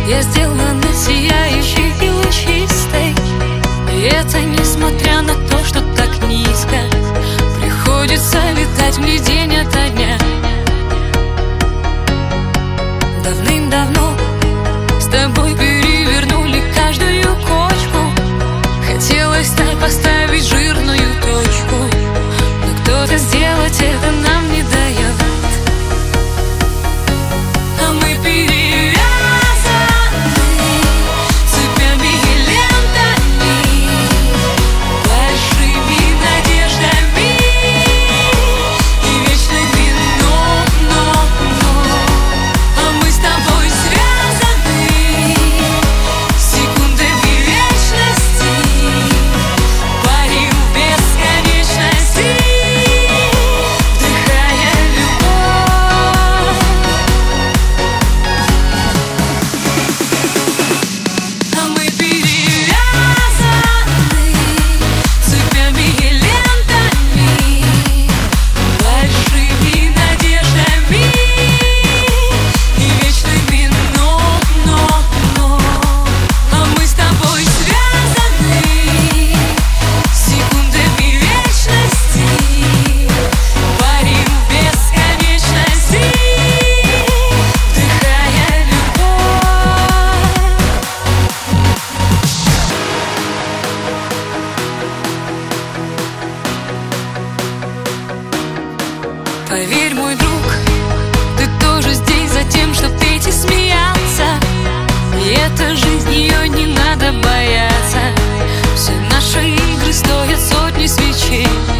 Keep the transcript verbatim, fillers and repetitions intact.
Я сделана сияющей и лучистой, и это несмотря на то, что так низко приходится летать мне день ото дня. Давным-давно с тобой перевернули каждую кочку. Хотелось так поставить жирную точку, но кто-то сделать это нам не дает. А мы перевязаны цепями и лентами, большими надеждами и вечной длиной, но, но. А мы с тобой связаны секундами вечности, парим в бесконечности, вдыхая любовь. А мы перевязаны цепями и лентами, большими надеждами и вечными но, но, но. А мы с тобой связаны секундами вечности, парим в бесконечности, вдыхая любовь. Поверь, мой друг, ты тоже здесь за тем, чтоб петь и смеяться. И эта жизнь, ее не надо бояться. Все наши игры стоят сотни свечей.